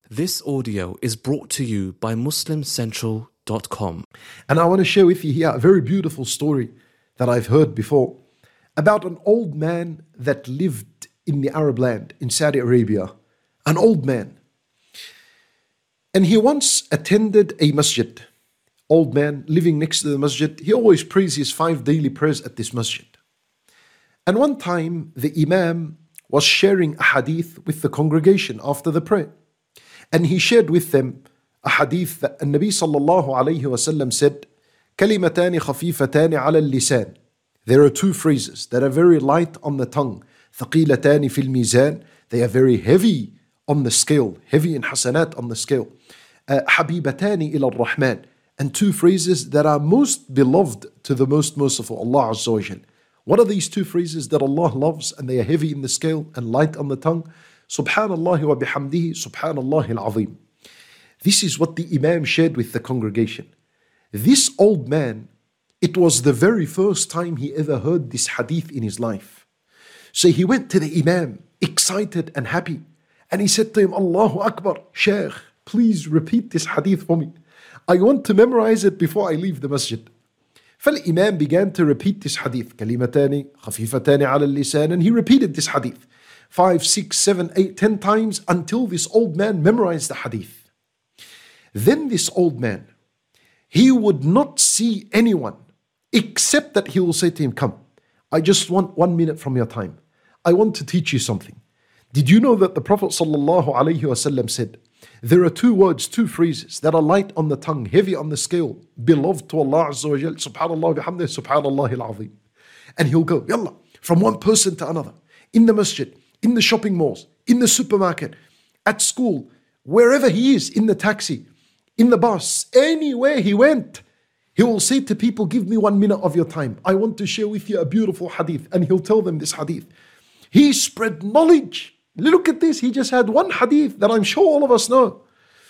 This audio is brought to you by MuslimCentral.com. And I want to share with you here a very beautiful story that I've heard before about an old man that lived in the Arab land in Saudi Arabia. An old man. And he once attended a masjid. Old man living next to the masjid. He always prays his 5 daily prayers at this masjid. And one time the Imam was sharing a hadith with the congregation after the prayer. And he shared with them a hadith that Nabi sallallahu alayhi wasallam said, كَلِمَتَانِ خَفِيفَتَانِ عَلَى اللِّسَانِ. There are 2 phrases that are very light on the tongue. ثَقِيلَتَانِ فِي الْمِيزَانِ. They are very heavy on the scale, heavy in hasanat on the scale. حَبِيبَتَانِ إِلَى الرَّحْمَنِ. And 2 phrases that are most beloved to the most merciful, Allah Azza wa Jal. What are these 2 phrases that Allah loves and they are heavy in the scale and light on the tongue? Subhanallah wa bihamdihi, Subhanallah al-Azim. This is what the Imam shared with the congregation. This old man, it was the very first time he ever heard this hadith in his life. So he went to the Imam, excited and happy. And he said to him, Allahu Akbar, Shaykh, please repeat this hadith for me. I want to memorize it before I leave the masjid. فالإمام began to repeat this hadith. كلمتان خفيفتان على اللسان. And he repeated this hadith 5, 6, 7, 8, 10 times until this old man memorized the hadith. Then this old man, he would not see anyone except that he will say to him, come, I just want 1 minute from your time. I want to teach you something. Did you know that the Prophet ﷺ said, there are 2 words, 2 phrases that are light on the tongue, heavy on the scale, beloved to Allah Azza wa Jal, Subhanallah bihamdih, Subhanallah al-Azim. And he'll go, yallah, from one person to another, in the masjid, in the shopping malls, in the supermarket, at school, wherever he is, in the taxi, in the bus, anywhere he went, he will say to people, give me 1 minute of your time. I want to share with you a beautiful hadith. And he'll tell them this hadith. He spread knowledge. Look at this. He just had 1 hadith that I'm sure all of us know.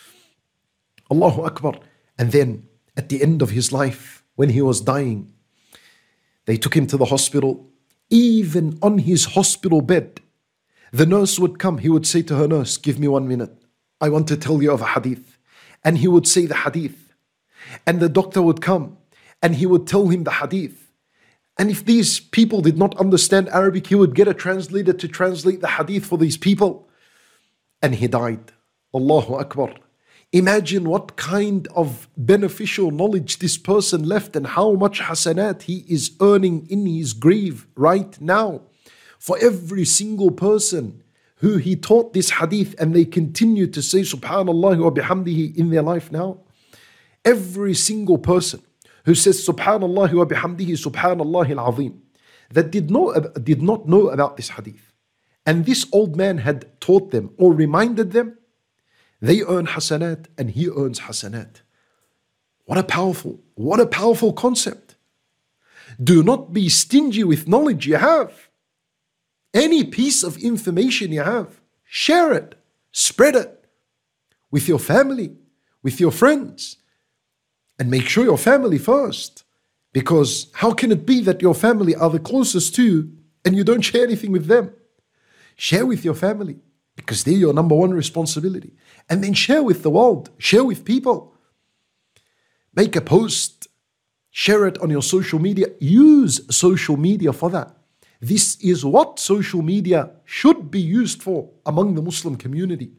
Allahu Akbar. And then at the end of his life, when he was dying, they took him to the hospital. Even on his hospital bed, the nurse would come. He would say to her nurse, give me 1 minute. I want to tell you of a hadith. And he would say the hadith. And the doctor would come and he would tell him the hadith. And if these people did not understand Arabic, he would get a translator to translate the hadith for these people. And he died. Allahu Akbar. Imagine what kind of beneficial knowledge this person left and how much hasanat he is earning in his grave right now. For every single person who he taught this hadith and they continue to say Subhanallah wa bihamdihi in their life now. Every single person who says Subhanallah wa bihamdihi, Subhanallah al-Azim, that did not know about this hadith. And this old man had taught them or reminded them, they earn hasanat and he earns hasanat. What a powerful concept. Do not be stingy with knowledge you have. Any piece of information you have, share it, spread it with your family, with your friends. And make sure your family first. Because how can it be that your family are the closest to you and you don't share anything with them? Share with your family because they're your number 1 responsibility. And then share with the world, share with people. Make a post, share it on your social media. Use social media for that. This is what social media should be used for among the Muslim community.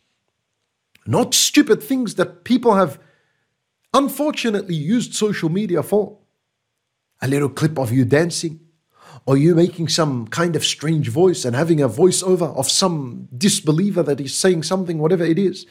Not stupid things that people have unfortunately used social media for. A little clip of you dancing, or you making some kind of strange voice and having a voiceover of some disbeliever that is saying something, whatever it is.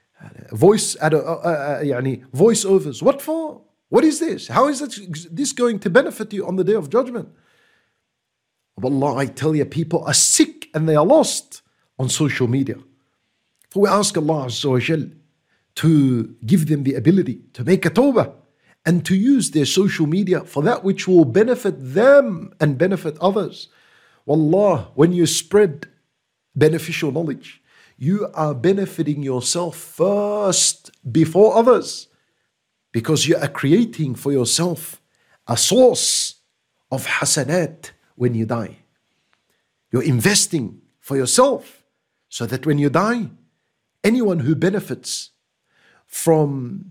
Voiceovers. What for? What is this? How is this going to benefit you on the Day of Judgment? Wallah, I tell you, people are sick and they are lost on social media. For we ask Allah Azza wa Jal to give them the ability to make a tawbah and to use their social media for that which will benefit them and benefit others. Wallah, when you spread beneficial knowledge, you are benefiting yourself first before others, because you are creating for yourself a source of hasanat when you die. You're investing for yourself so that when you die, anyone who benefits from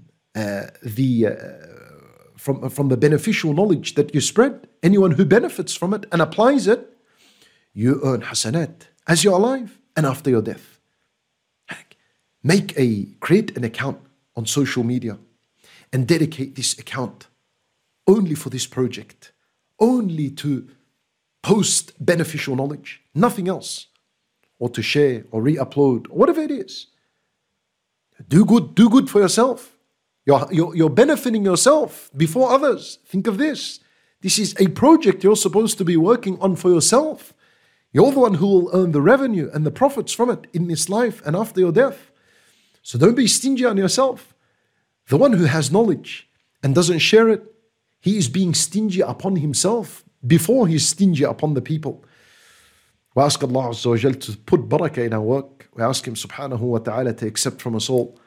from the beneficial knowledge that you spread, anyone who benefits from it and applies it, you earn hasanat as you're alive and after your death. Create an account on social media and dedicate this account only for this project, only to post beneficial knowledge, nothing else, or to share or re-upload, or whatever it is. Do good for yourself. You're benefiting yourself before others. Think of this. This is a project you're supposed to be working on for yourself. You're the one who will earn the revenue and the profits from it in this life and after your death. So don't be stingy on yourself. The one who has knowledge and doesn't share it, he is being stingy upon himself before he's stingy upon the people. We ask Allah Azza wa Jal to put barakah in our work. We ask Him Subhanahu wa Ta'ala to accept from us all.